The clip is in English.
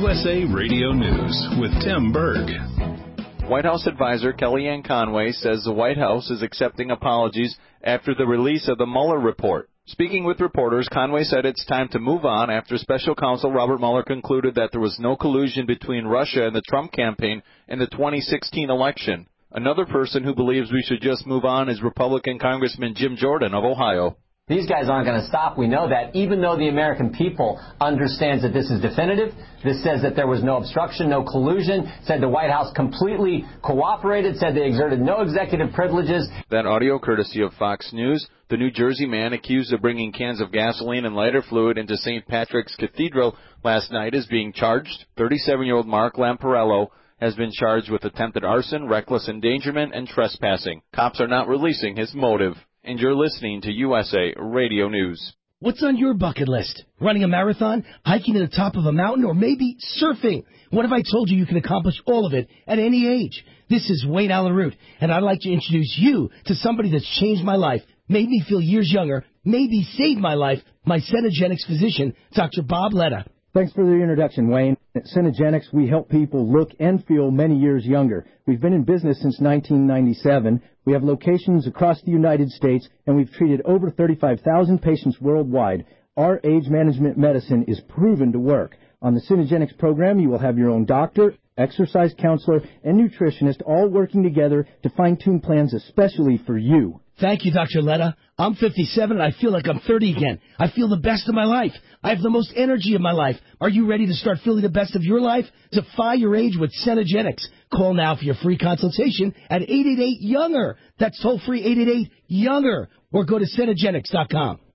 USA Radio News with Tim Berg. White House advisor Kellyanne Conway says the White House is accepting apologies after the release of the Mueller report. Speaking with reporters, Conway said it's time to move on after special counsel Robert Mueller concluded that there was no collusion between Russia and the Trump campaign in the 2016 election. Another person who believes we should just move on is Republican Congressman Jim Jordan of Ohio. These guys aren't going to stop. We know that. Even though the American people understands that this is definitive, this says that there was no obstruction, no collusion, said the White House completely cooperated, said they exerted no executive privileges. That audio courtesy of Fox News. The New Jersey man accused of bringing cans of gasoline and lighter fluid into St. Patrick's Cathedral last night is being charged. 37-year-old Mark Lamparello has been charged with attempted arson, reckless endangerment, and trespassing. Cops are not releasing his motive. And you're listening to USA Radio News. What's on your bucket list? Running a marathon, hiking to the top of a mountain, or maybe surfing? What if I told you can accomplish all of it at any age? This is Wayne Allen Root, and I'd like to introduce you to somebody that's changed my life, made me feel years younger, maybe saved my life, my Cenegenics physician, Dr. Bob Letta. Thanks for the introduction, Wayne. At Cenegenics, we help people look and feel many years younger. We've been in business since 1997. We have locations across the United States, and we've treated over 35,000 patients worldwide. Our age management medicine is proven to work. On the Cenegenics program, you will have your own doctor, exercise counselor, and nutritionist all working together to fine-tune plans especially for you. Thank you, Dr. Letta. I'm 57 and I feel like I'm 30 again. I feel the best of my life. I have the most energy of my life. Are you ready to start feeling the best of your life? Defy your age with Cenegenics. Call now for your free consultation at 888-YOUNGER. That's toll-free 888-YOUNGER. Or go to Cenegenics.com.